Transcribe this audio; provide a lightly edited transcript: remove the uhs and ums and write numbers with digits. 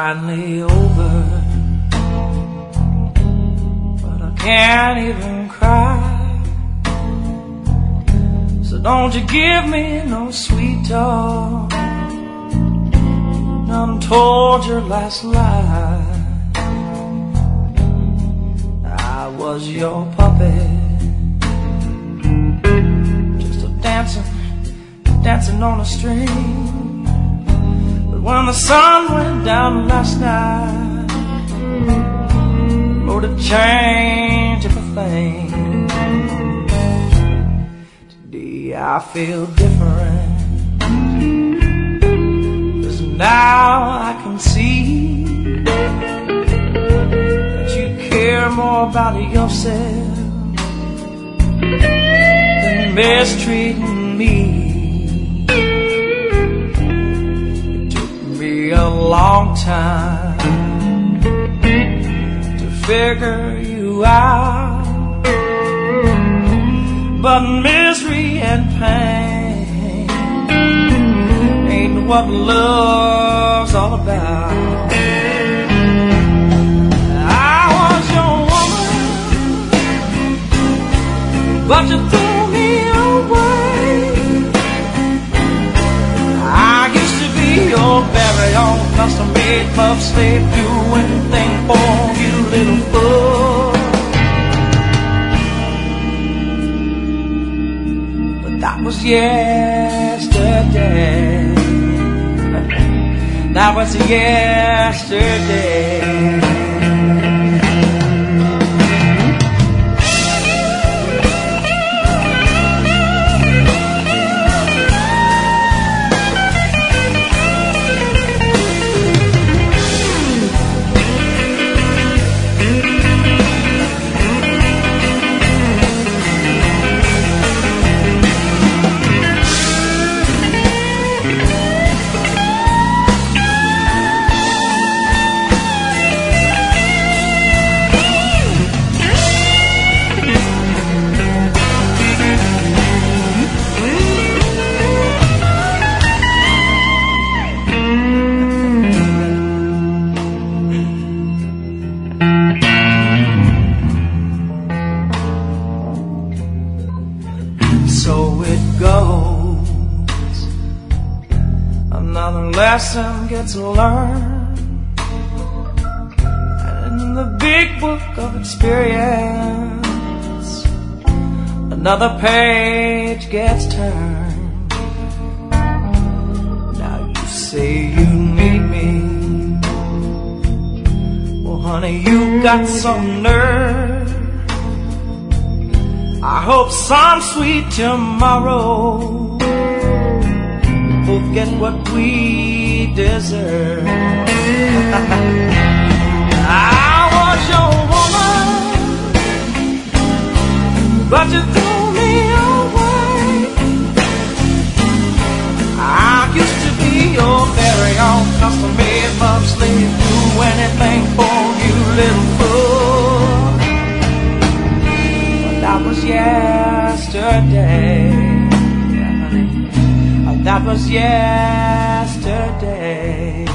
finally over, but I can't even cry. So don't you give me no sweet talk, none told your last lie. I was your puppet, just a dancing on a string. But when the sun went down last night, Lord, it changed everything. Today I feel different, 'cause now I can see that you care more about yourself than mistreating me. A long time to figure you out, but misery and pain ain't what love's all about. I was your woman, but you threw me away. I used to be your very own custom-made love slave, do anything for you, little fool. But that was yesterday. That was yesterday. So it goes, another lesson gets learned, and in the big book of experience, another page gets turned. Now you say you need me, well honey, you got some nerve. I hope some sweet tomorrow we'll get what we deserve. I was your woman, but you threw me away. I used to be your very own custom-made love slave, do anything for you, little fool. That was yesterday, yeah, honey. That was yesterday.